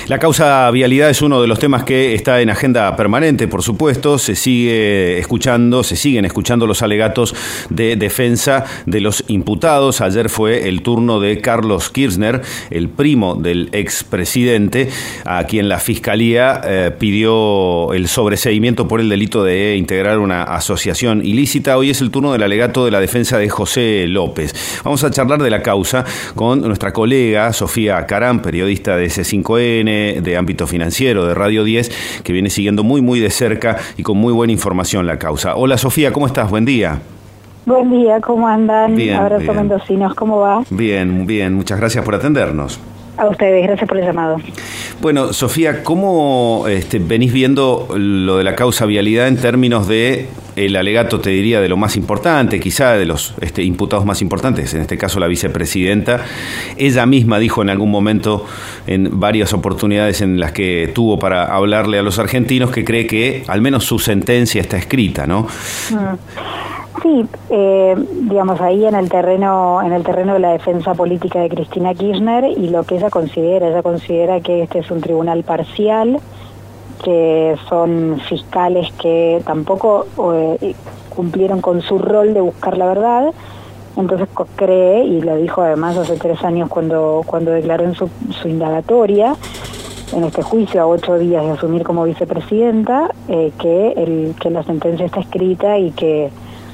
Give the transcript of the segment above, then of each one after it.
La causa vialidad es uno de los temas que está en agenda permanente, por supuesto. Se siguen escuchando los alegatos de defensa de los imputados. Ayer fue el turno de Carlos Kirchner, el primo del expresidente, a quien la Fiscalía pidió el sobreseimiento por el delito de integrar una asociación ilícita. Hoy es el turno del alegato de la defensa de José López. Vamos a charlar de la causa con nuestra colega Sofía Carán, periodista de C5N, de ámbito financiero, de Radio 10, que viene siguiendo muy de cerca y con muy buena información la causa. Hola Sofía, ¿cómo estás? Buen día. Buen día, ¿cómo andan? Bien, Abrazo bien. mendocinos, ¿cómo va? Bien, muchas gracias por atendernos. A ustedes, gracias por el llamado. Bueno, Sofía, ¿cómo venís viendo lo de la causa vialidad en términos de el alegato, te diría, de lo más importante, quizá de los imputados más importantes, en este caso la vicepresidenta? Ella misma dijo en algún momento, en varias oportunidades en las que tuvo para hablarle a los argentinos, que cree que al menos su sentencia está escrita, ¿no? Sí, digamos ahí en el terreno de la defensa política de Cristina Kirchner y lo que ella considera que este es un tribunal parcial, que son fiscales que tampoco cumplieron con su rol de buscar la verdad. Entonces cree, y lo dijo además hace 3 años cuando declaró en su indagatoria, en este juicio a 8 días de asumir como vicepresidenta, que la sentencia está escrita y que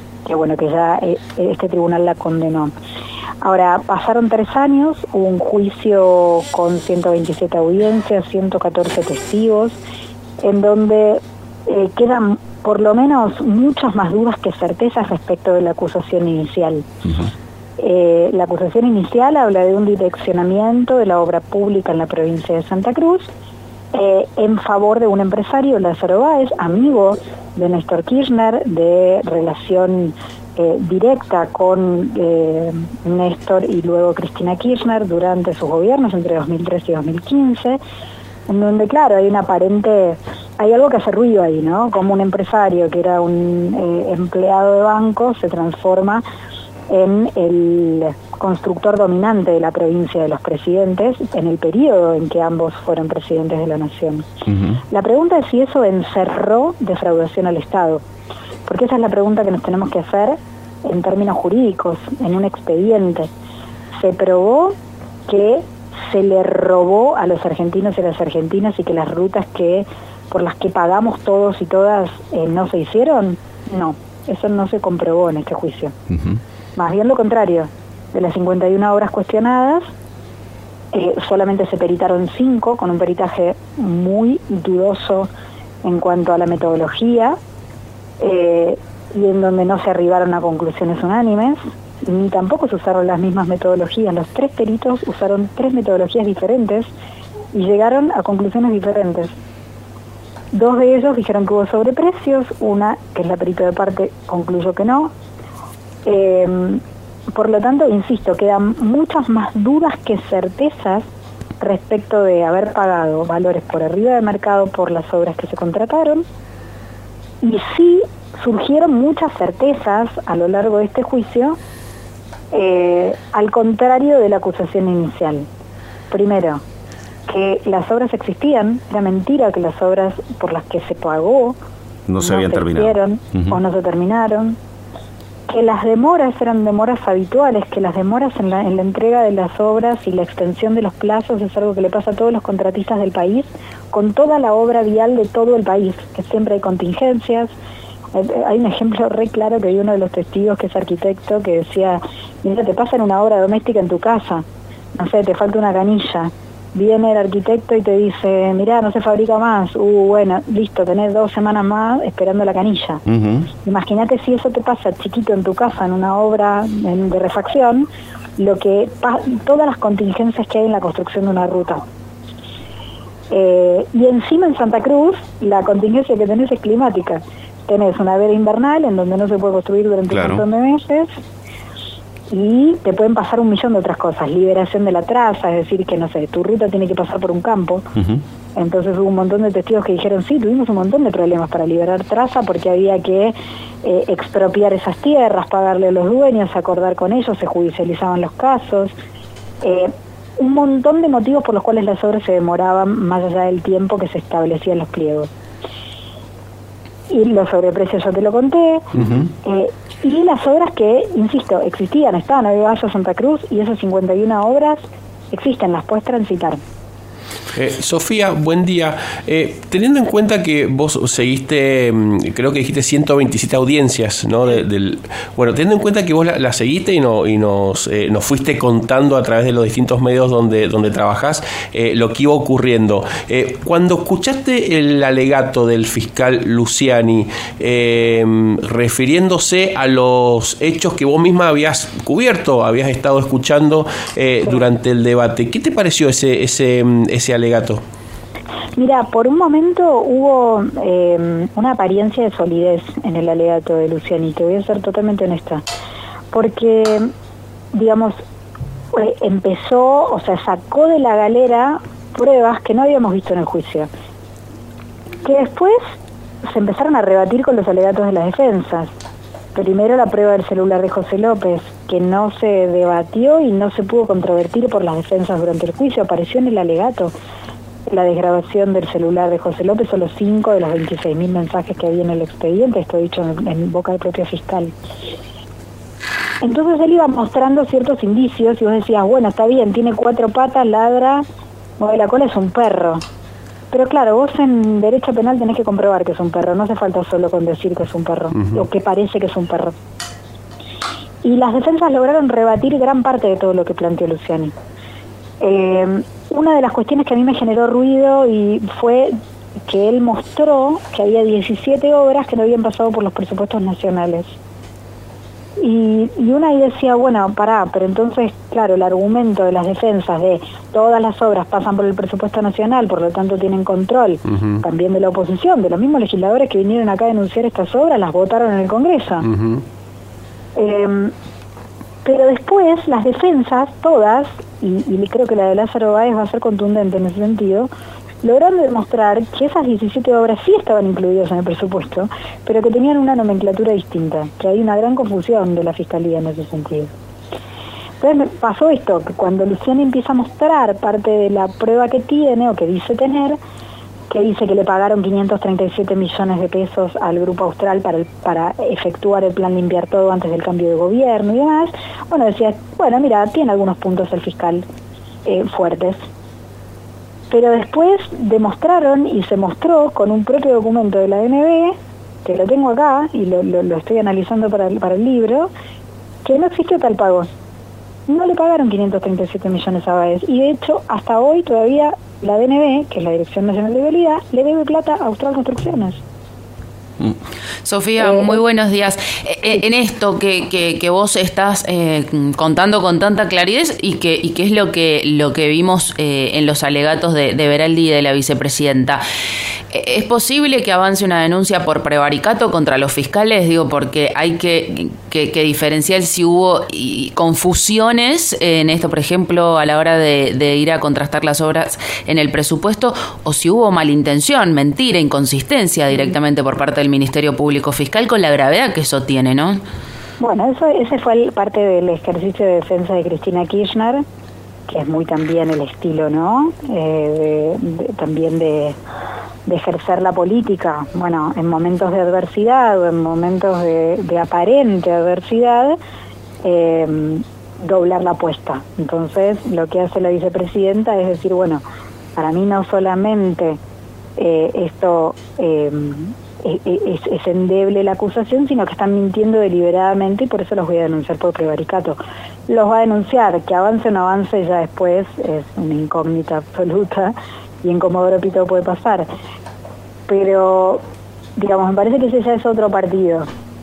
ya este tribunal la condenó. Ahora, pasaron 3 años, hubo un juicio con 127 audiencias, 114 testigos, en donde quedan por lo menos muchas más dudas que certezas respecto de la acusación inicial. La acusación inicial habla de un direccionamiento de la obra pública en la provincia de Santa Cruz, en favor de un empresario, Lázaro Báez, amigo de Néstor Kirchner, de relación directa con Néstor y luego Cristina Kirchner durante sus gobiernos entre 2013 y 2015, en donde, claro, hay algo que hace ruido ahí, ¿no? Como un empresario que era un empleado de banco se transforma en el constructor dominante de la provincia de los presidentes en el periodo en que ambos fueron presidentes de la nación. La pregunta es si eso encerró defraudación al Estado, porque esa es la pregunta que nos tenemos que hacer en términos jurídicos, en un expediente. Se probó que se le robó a los argentinos y a las argentinas y que las rutas por las que pagamos todos y todas no se hicieron. No, eso no se comprobó en este juicio. Más bien lo contrario, de las 51 obras cuestionadas, solamente se peritaron 5, con un peritaje muy dudoso en cuanto a la metodología, y en donde no se arribaron a conclusiones unánimes, ni tampoco se usaron las mismas metodologías. Los 3 peritos usaron 3 metodologías diferentes y llegaron a conclusiones diferentes. 2 de ellos dijeron que hubo sobreprecios, una, que es la perito de parte, concluyó que no. Por lo tanto, insisto, quedan muchas más dudas que certezas respecto de haber pagado valores por arriba de mercado por las obras que se contrataron, y sí surgieron muchas certezas a lo largo de este juicio, al contrario de la acusación inicial. Primero, que las obras existían, era mentira que las obras por las que se pagó no se habían terminado hicieron, o no se terminaron, que las demoras eran demoras habituales, que las demoras en la entrega de las obras y la extensión de los plazos es algo que le pasa a todos los contratistas del país, con toda la obra vial de todo el país, que siempre hay contingencias. Hay un ejemplo re claro que hay uno de los testigos que es arquitecto que decía, mira, te pasan una obra doméstica en tu casa, no sé, te falta una canilla, viene el arquitecto y te dice, mirá, no se fabrica más, bueno, listo, tenés 2 semanas más esperando la canilla. Imagínate si eso te pasa chiquito en tu casa, en una obra de refacción, todas las contingencias que hay en la construcción de una ruta. Y encima en Santa Cruz, la contingencia que tenés es climática. Tenés una veda invernal en donde no se puede construir durante un montón de meses, y te pueden pasar 1.000.000 de otras cosas, liberación de la traza, es decir, que no sé, tu ruta tiene que pasar por un campo. Entonces hubo un montón de testigos que dijeron, sí, tuvimos un montón de problemas para liberar traza porque había que expropiar esas tierras, pagarle a los dueños, acordar con ellos, se judicializaban los casos. un montón de motivos por los cuales las obras se demoraban más allá del tiempo que se establecía en los pliegos. Y los sobreprecios ya te lo conté, y las obras que, insisto, existían, estaban en Valle Santa Cruz, y esas 51 obras existen, las puedes transitar. Sofía, buen día. Teniendo en cuenta que vos seguiste, creo que dijiste 127 audiencias, ¿no? Bueno, teniendo en cuenta que vos la seguiste y nos fuiste contando a través de los distintos medios donde trabajás lo que iba ocurriendo. Cuando escuchaste el alegato del fiscal Luciani refiriéndose a los hechos que vos misma habías cubierto, habías estado escuchando durante el debate, ¿qué te pareció ese alegato? Mira, por un momento hubo una apariencia de solidez en el alegato de Luciani, te voy a ser totalmente honesta, porque, digamos, sacó de la galera pruebas que no habíamos visto en el juicio, que después se empezaron a rebatir con los alegatos de las defensas. Primero la prueba del celular de José López, que no se debatió y no se pudo controvertir por las defensas durante el juicio, apareció en el alegato. La desgrabación del celular de José López, solo 5 de los 26.000 mensajes que había en el expediente, esto dicho en boca del propio fiscal. Entonces él iba mostrando ciertos indicios y vos decías, bueno, está bien, tiene 4 patas, ladra, mueve la cola, es un perro. Pero claro, vos en derecho penal tenés que comprobar que es un perro, no hace falta solo con decir que es un perro, o que parece que es un perro. Y las defensas lograron rebatir gran parte de todo lo que planteó Luciani. Una de las cuestiones que a mí me generó ruido y fue que él mostró que había 17 obras que no habían pasado por los presupuestos nacionales. Y una ahí decía, bueno, pero entonces, claro, el argumento de las defensas de todas las obras pasan por el presupuesto nacional, por lo tanto tienen control, también de la oposición, de los mismos legisladores que vinieron acá a denunciar estas obras, las votaron en el Congreso. Pero después las defensas, todas, y creo que la de Lázaro Báez va a ser contundente en ese sentido, lograron demostrar que esas 17 obras sí estaban incluidas en el presupuesto, pero que tenían una nomenclatura distinta, que hay una gran confusión de la Fiscalía en ese sentido. Entonces pasó esto, que cuando Luciani empieza a mostrar parte de la prueba que tiene, o que dice tener, que dice que le pagaron 537 millones de pesos al Grupo Austral para efectuar el plan Limpiar Todo antes del cambio de gobierno y demás, bueno, decía, bueno, mira, tiene algunos puntos el fiscal fuertes. Pero después demostraron y se mostró con un propio documento de la ANB, que lo tengo acá y lo estoy analizando para el libro, que no existió tal pago. No le pagaron 537 millones a Báez. Y de hecho, hasta hoy todavía la DNB, que es la Dirección Nacional de Vialidad, le debe plata a Austral Construcciones. Sofía, muy buenos días. En esto que vos estás contando con tanta claridad y que es lo que vimos en los alegatos de Beraldi y de la vicepresidenta, ¿es posible que avance una denuncia por prevaricato contra los fiscales? Digo, porque hay que diferenciar si hubo confusiones en esto, por ejemplo, a la hora de ir a contrastar las obras en el presupuesto, o si hubo malintención, mentira, inconsistencia directamente por parte del Ministerio Público Fiscal, con la gravedad que eso tiene, ¿no? Bueno, ese fue parte del ejercicio de defensa de Cristina Kirchner, que es muy también el estilo, ¿no? También de ejercer la política, bueno, en momentos de adversidad o en momentos de aparente adversidad, doblar la apuesta. Entonces, lo que hace la vicepresidenta es decir, bueno, para mí no solamente esto es endeble la acusación, sino que están mintiendo deliberadamente y por eso los voy a denunciar por prevaricato. Los va a denunciar, que avance o no avance ya después es una incógnita absoluta y en Comodoro Pi puede pasar. Pero, digamos, me parece que ese ya es otro partido.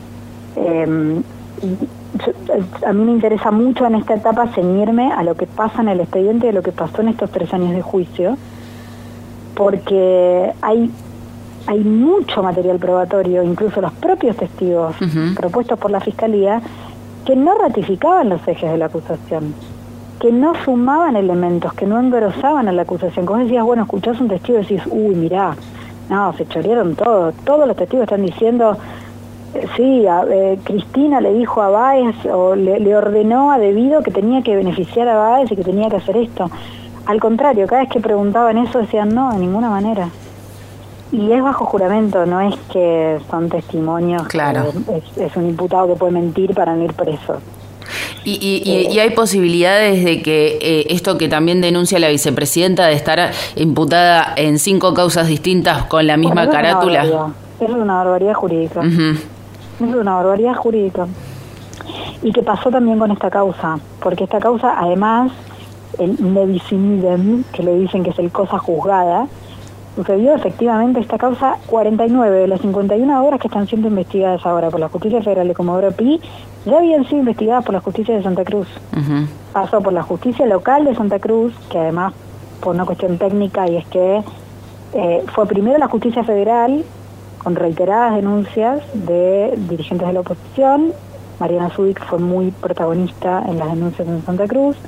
A mí me interesa mucho en esta etapa ceñirme a lo que pasa en el expediente, de lo que pasó en estos 3 años de juicio, porque hay mucho material probatorio, incluso los propios testigos propuestos por la Fiscalía, que no ratificaban los ejes de la acusación, que no sumaban elementos, que no engrosaban a la acusación. Como decías, bueno, escuchás un testigo y decís, uy, mirá, no, se chorearon todo. Todos los testigos están diciendo, Sí, Cristina le dijo a Báez, o le ordenó a Debido que tenía que beneficiar a Báez y que tenía que hacer esto. Al contrario, cada vez que preguntaban eso decían no, de ninguna manera. Y es bajo juramento, no es que son testimonios. Claro. Es un imputado que puede mentir para no ir preso. Y hay posibilidades de que esto que también denuncia la vicepresidenta de estar imputada en 5 causas distintas con la misma carátula. Eso es una barbaridad jurídica. Uh-huh. Eso es una barbaridad jurídica. Y que pasó también con esta causa, porque esta causa, además, el nebis in idem, que le dicen que es el cosa juzgada, sucedió efectivamente esta causa. 49 de las 51 obras que están siendo investigadas ahora por la Justicia Federal de Comodoro Pi ya habían sido investigadas por la Justicia de Santa Cruz. Uh-huh. Pasó por la Justicia Local de Santa Cruz, que además, por una cuestión técnica, y es que fue primero la Justicia Federal, con reiteradas denuncias de dirigentes de la oposición. Mariana Zubik fue muy protagonista en las denuncias en Santa Cruz.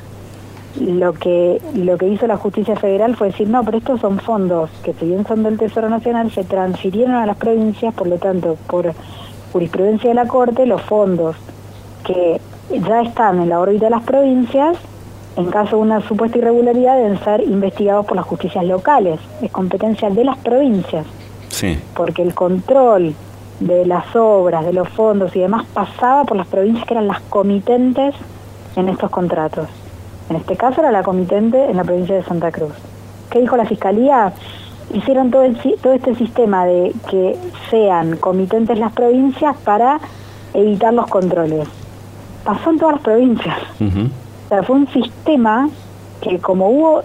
Lo que hizo la Justicia Federal fue decir, no, pero estos son fondos que, si bien son del Tesoro Nacional, se transfirieron a las provincias, por lo tanto, por jurisprudencia de la Corte, los fondos que ya están en la órbita de las provincias, en caso de una supuesta irregularidad, deben ser investigados por las justicias locales. Es competencia de las provincias. Sí. Porque el control de las obras, de los fondos y demás pasaba por las provincias que eran las comitentes en estos contratos. En este caso era la comitente en la provincia de Santa Cruz. ¿Qué dijo la Fiscalía? Hicieron todo este sistema de que sean comitentes las provincias para evitar los controles. Pasó en todas las provincias. Uh-huh. O sea, fue un sistema que, como hubo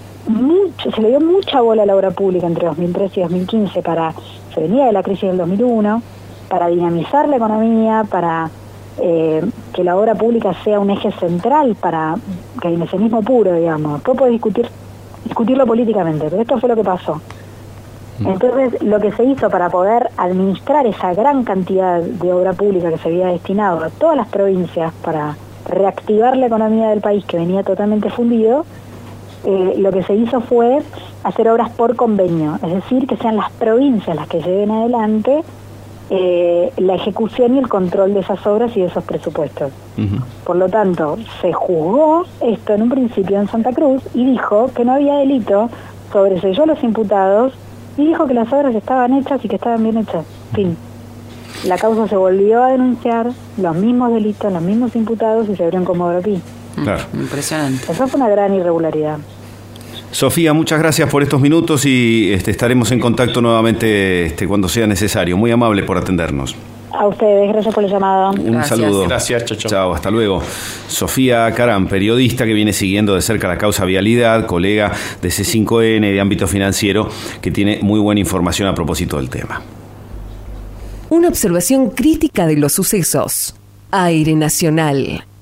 se le dio mucha bola a la obra pública entre 2013 y 2015 se venía de la crisis del 2001, para dinamizar la economía, para que la obra pública sea un eje central para keynesianismo puro, digamos. Todo puede discutirlo políticamente, pero esto fue lo que pasó. Entonces, lo que se hizo para poder administrar esa gran cantidad de obra pública que se había destinado a todas las provincias para reactivar la economía del país, que venía totalmente fundido, lo que se hizo fue hacer obras por convenio, es decir, que sean las provincias las que lleven adelante la ejecución y el control de esas obras y de esos presupuestos. Uh-huh. Por lo tanto, se juzgó esto en un principio en Santa Cruz y dijo que no había delito, sobreseyó a los imputados y dijo que las obras estaban hechas y que estaban bien hechas. Fin. La causa se volvió a denunciar, los mismos delitos, los mismos imputados, y se abrió en Comodoro Pi. Claro. Impresionante. Eso fue una gran irregularidad. Sofía, muchas gracias por estos minutos y estaremos en contacto nuevamente cuando sea necesario. Muy amable por atendernos. A ustedes, gracias por el llamado. Un saludo. Gracias, chao. Chao, hasta luego. Sofía Caram, periodista que viene siguiendo de cerca la causa Vialidad, colega de C5N, de ámbito financiero, que tiene muy buena información a propósito del tema. Una observación crítica de los sucesos. Aire Nacional.